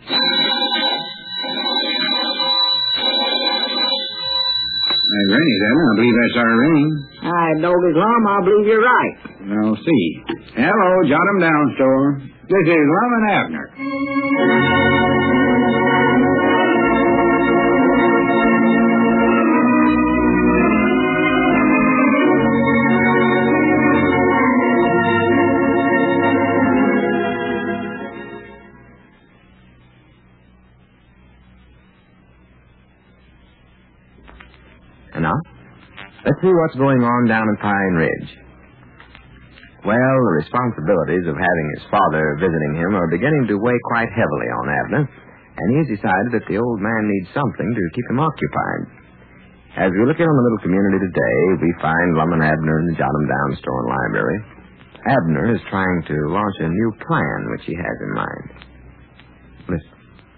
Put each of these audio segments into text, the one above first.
Granny, then. I believe that's our ring. Doggy Lum, I believe you're right. I'll see. Hello, jot 'em down, store. This is Lum and Abner. And now, let's see what's going on down at Pine Ridge. Well, the responsibilities of having his father visiting him are beginning to weigh quite heavily on Abner, and he's decided that the old man needs something to keep him occupied. As we look in on the little community today, we find Lum and Abner in the Jot 'em Down store and library. Abner is trying to launch a new plan which he has in mind. Listen.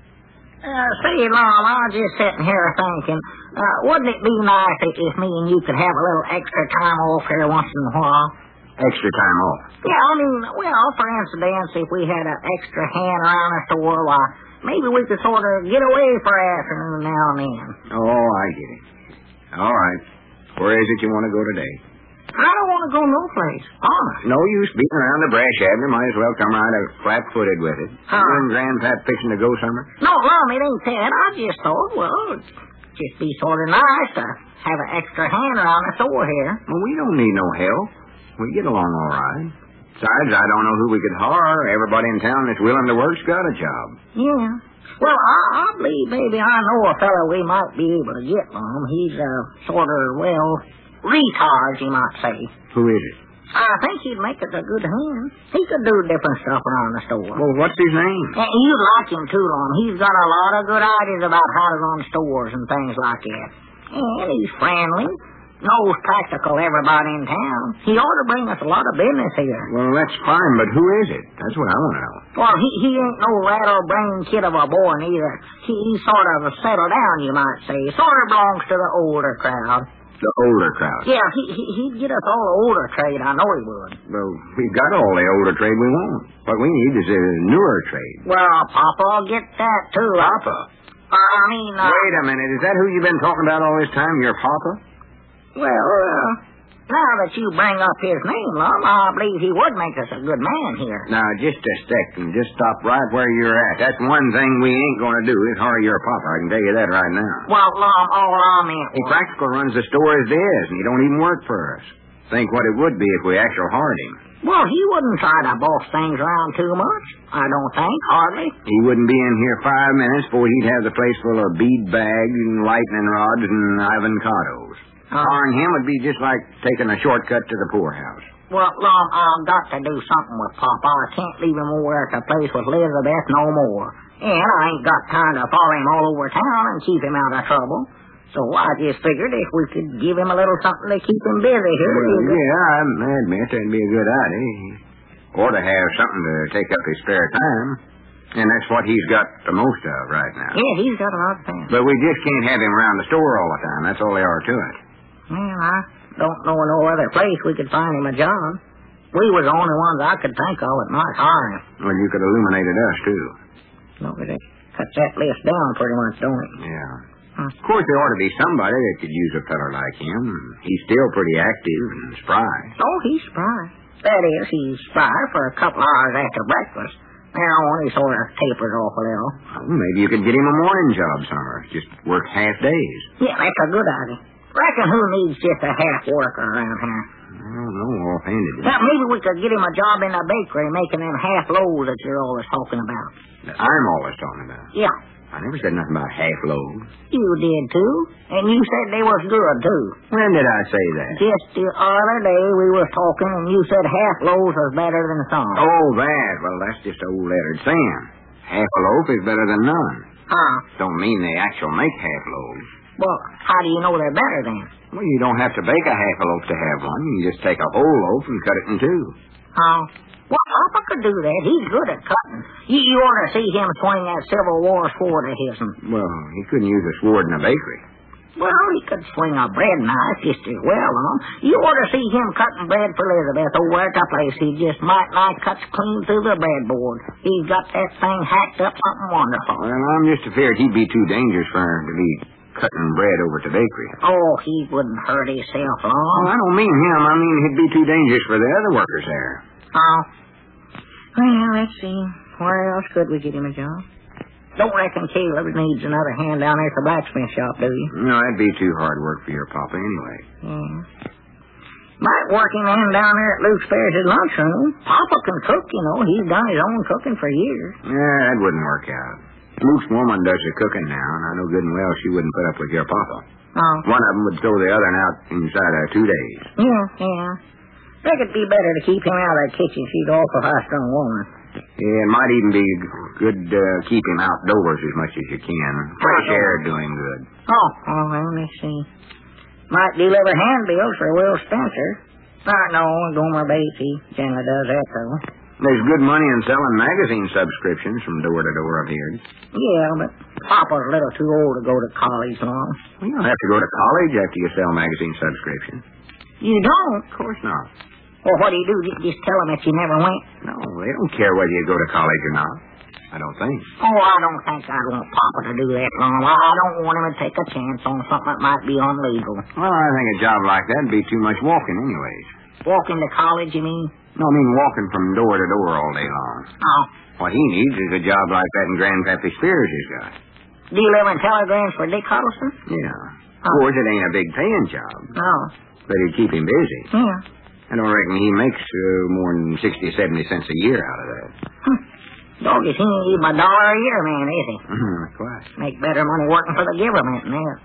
Say, Lum, I was just sitting here thinking, wouldn't it be nice if me and you could have a little extra time off here once in a while? Extra time off? Yeah, I mean, well, for instance, if we had an extra hand around the store, why, maybe we could sort of get away for an afternoon now and then. Oh, I get it. All right. Where is it you want to go today? I don't want to go no place, honest. No use beating around the brash, Abner. Might as well come right out flat-footed with it. Huh? You and Grandpap fixing to go somewhere? No, Lum, it ain't that. I just thought, well, it'd just be sort of nice to have an extra hand around the store here. Well, we don't need no help. We get along all right. Besides, I don't know who we could hire. Everybody in town that's willing to work's got a job. Yeah. Well, I believe maybe I know a fellow we might be able to get, Lum. He's sort of, well, retard, you might say. Who is it? I think he'd make us a good hand. He could do different stuff around the store. Well, what's his name? You'd like him too, Lum. He's got a lot of good ideas about how to run stores and things like that. And he's friendly. Knows practical everybody in town. He ought to bring us a lot of business here. Well, that's fine, but who is it? That's what I want to know. Well, he ain't no rattle-brained kid of a boy, neither. He's sort of a settled down, you might say. Sort of belongs to the older crowd. The older crowd? Yeah, he'd get us all the older trade. I know he would. Well, we've got all the older trade we want. What we need is a newer trade. Well, Papa'll get that, too. Papa? Wait a minute. Is that who you've been talking about all this time? Your Papa? Well, now that you bring up his name, Lum, I believe he would make us a good man here. Now, just a second. Just stop right where you're at. That's one thing we ain't going to do is hire your Papa. I can tell you that right now. Well, Lum, all I meant He practical runs the store as it is, and he don't even work for us. Think what it would be if we actually hired him. Well, he wouldn't try to boss things around too much, I don't think, hardly. He wouldn't be in here 5 minutes before he'd have the place full of bead bags and lightning rods and avocados. Hiring him would be just like taking a shortcut to the poorhouse. Well, Lum, I've got to do something with Papa. I can't leave him over at the place with Elizabeth no more. And I ain't got time to follow him all over town and keep him out of trouble. So I just figured if we could give him a little something to keep him busy here. Well, yeah, I admit that'd be a good idea. He ought to have something to take up his spare time. And that's what he's got the most of right now. Yeah, he's got a lot of time. But we just can't have him around the store all the time. That's all there are to it. Well, I don't know no other place we could find him a job. We was the only ones I could think of that might hire him. Well, you could have illuminated us, too. No, but it cuts that list down pretty much, don't it? Yeah. Of course, there ought to be somebody that could use a feller like him. He's still pretty active and spry. Oh, he's spry. That is, he's spry for a couple hours after breakfast. Now on, he sort of tapers off a little. Well, maybe you could get him a morning job somewhere. Just work half days. Yeah, that's a good idea. Reckon who needs just a half worker around here? I don't know, offhanded. Now, maybe we could get him a job in a bakery making them half loaves that you're always talking about. That I'm always talking about? Yeah. I never said nothing about half loaves. You did, too. And you said they was good, too. When did I say that? Just the other day we was talking and you said half loaves was better than some. Oh, that. Well, that's just old lettered saying. Half a loaf is better than none. Huh? Don't mean they actually make half loaves. Well, how do you know they're better then? Well, you don't have to bake a half a loaf to have one. You can just take a whole loaf and cut it in two. Oh. Well, Papa could do that. He's good at cutting. You ought to see him swing that Civil War sword of his. Well, he couldn't use a sword in a bakery. Well, he could swing a bread knife just as well, You ought to see him cutting bread for Elizabeth over at the place. He just might like cuts clean through the breadboard. He's got that thing hacked up something wonderful. Well, I'm just afraid he'd be too dangerous for him to be cutting bread over at the bakery. Oh, he wouldn't hurt himself long. Well, I don't mean him. I mean he'd be too dangerous for the other workers there. Oh. Well, let's see. Where else could we get him a job? Don't reckon Caleb needs another hand down there at the blacksmith shop, do you? No, that'd be too hard work for your papa anyway. Yeah. Might work him in down there at Luke Ferris's lunchroom. Papa can cook, He's done his own cooking for years. Yeah, that wouldn't work out. Luke's woman does the cooking now, and I know good and well she wouldn't put up with your papa. Oh. One of them would throw the other out inside of 2 days. Yeah. Think it'd be better to keep him out of the kitchen. She's an awful high-strung woman. Yeah, it might even be good to keep him outdoors as much as you can. Fresh air doing good. Oh, let me see. Might deliver handbills for Will Spencer. No, Gomer Bates, he generally does that, though. There's good money in selling magazine subscriptions from door to door, I've heard. Yeah, but Papa's a little too old to go to college long. Well, you don't have to go to college after you sell magazine subscriptions. You don't? Of course not. Well, what do you do? Just tell them that you never went? No, they don't care whether you go to college or not. I don't think. Oh, I don't think I'd want Papa to do that long. I don't want him to take a chance on something that might be illegal. Well, I think a job like that would be too much walking anyways. Walking to college, you mean? No, I mean walking from door to door all day long. Oh. What he needs is a job like that in Grandpappy Spears has got. Do you live in telegrams for Dick Huddleston? Yeah. Of course, it ain't a big paying job. No. But it'd keep him busy. Yeah. I don't reckon he makes more than 60, 70 cents a year out of that. Doggy, he ain't even $1 a year, man, is he? Quite. Make better money working for the government than that.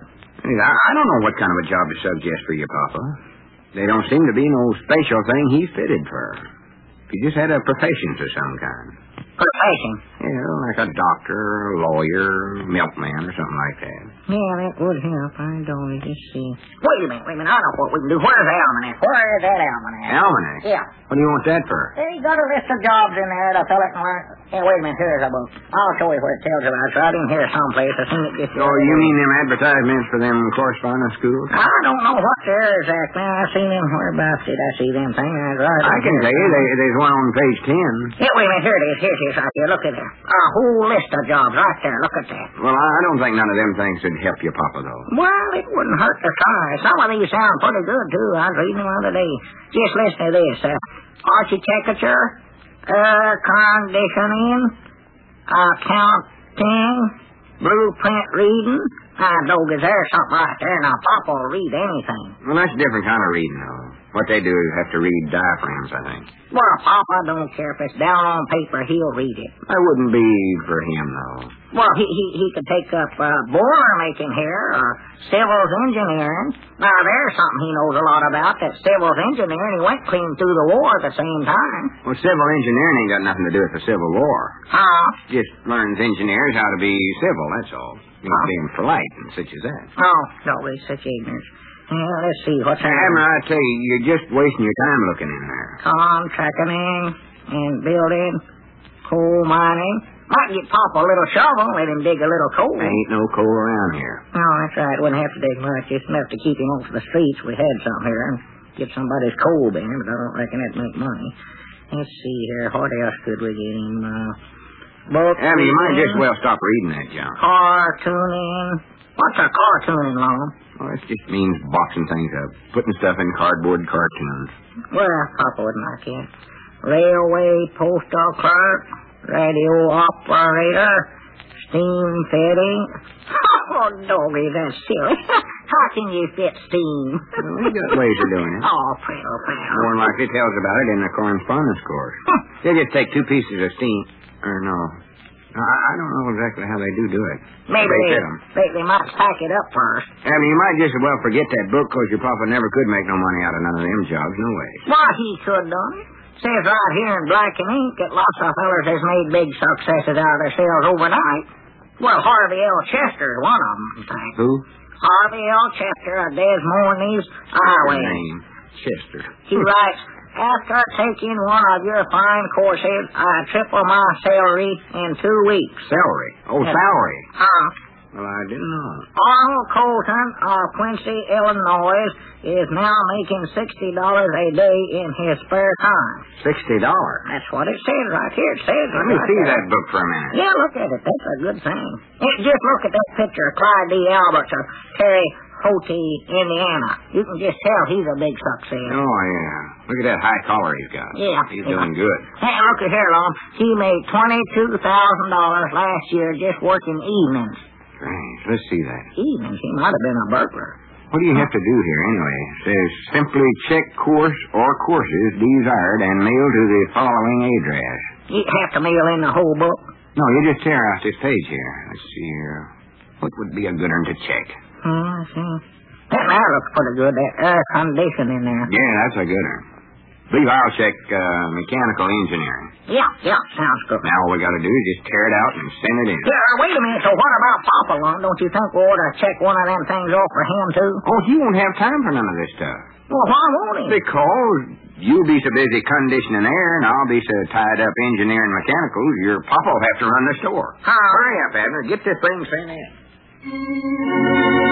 I don't know what kind of a job to suggest for you, Papa. There don't seem to be no special thing he's fitted for. If he just had a profession of some kind. Profession? Yeah, like a doctor, a lawyer, milkman, or something like that. Yeah, that would help. I don't just see. Wait a minute. I know what we can do. Where's the almanac? Where is that almanac? Almanac? Yeah. What do you want that for? They got a list of jobs in there to fill it and learn. Hey, wait a minute. Here's a book. I'll show you what it tells about. So I didn't hear someplace. I seen it just... Oh, you mean them advertisements for them correspondence schools? I don't know what they're exactly. I seen them. Whereabouts did I see them things? I can tell you. There's one on page 10. Yeah, wait a minute. Here it is. Here's right here. Look at there. A whole list of jobs right there. Look at that. Well, I don't think none of them things would help you, Papa, though. Well, it wouldn't hurt to try. Some of these sound pretty good, too. I was reading them the other day. Just listen to this. Architecture, air conditioning, accounting, blueprint reading. Dog, is there something right there? Now, Papa will read anything. Well, that's a different kind of reading, though. What they do is have to read diaphragms, I think. Well, Papa don't care if it's down on paper. He'll read it. That wouldn't be for him, though. Well, he could take up boiler making here, or civils engineering. Now, there's something he knows a lot about, that civils engineering. He went clean through the war at the same time. Well, civil engineering ain't got nothing to do with the Civil War. Just learns engineers how to be civil, that's all. Being polite and such as that. Oh, no, it's such ignorance. Yeah, let's see, what's that? Abner, I tell you, you're just wasting your time looking in there. Contracting and building, coal mining. Might get Papa a little shovel, let him dig a little coal. There ain't no coal around here. No, that's right. Wouldn't have to dig much. Just enough to keep him off the streets. We had some here and get somebody's coal bin, but I don't reckon that'd make money. Let's see here. What else could we get him? Abner, you might just well stop reading that, John. Cartooning. What's a cartooning, Lon? Well, it just means boxing things up, putting stuff in cardboard cartoons. Well, Papa wouldn't like it. Railway postal clerk, radio operator, steam fitting. Oh, doggy, that's silly. How can you fit steam? Well, we got ways of doing it. Oh, pal. More than likely tells about it in the correspondence course. They just take 2 pieces of steam. Or no. I don't know exactly how they do it. Maybe they might pack it up first. I mean, you might just as well forget that book because your papa never could make no money out of none of them jobs, no way. Why, he could, done it. Says right here in black and ink that lots of fellers has made big successes out of themselves overnight. Well, Harvey L. Chester is one of them, I think. Who? Harvey L. Chester of Des Moines, Iowa. Name? Chester. He writes, after taking one of your fine courses, I triple my salary in 2 weeks. Salary? Oh, salary. Well, I didn't know. Arnold Colton of Quincy, Illinois, is now making $60 a day in his spare time. $60? That's what it says right here. It says Let me see that book for a minute. Yeah, look at it. That's a good thing. Just look at that picture of Clyde D. Alberts of Terre Haute, Indiana. You can just tell he's a big success. Oh, yeah. Look at that high collar he's got. Yeah. He's doing good. Hey, look at here, Lon. He made $22,000 last year just working evenings. Strange. Let's see that. Evenings? He might have been a burglar. What do you have to do here, anyway? It says, simply check course or courses desired and mail to the following address. You have to mail in the whole book? No, you just tear out this page here. Let's see here. What would be a good one to check? I see. That now looks pretty good. That air conditioning in there. Yeah, that's a good one. Believe I'll check mechanical engineering. Yeah, sounds good. Now all we got to do is just tear it out and send it in. Yeah, wait a minute. So what about Papa, Lon? Don't you think we ought to check one of them things off for him, too? Oh, he won't have time for none of this stuff. Well, why won't he? Because you'll be so busy conditioning air, and I'll be so tied up engineering mechanicals, your papa will have to run the store. Huh? Hurry up, Abner. Get this thing sent in.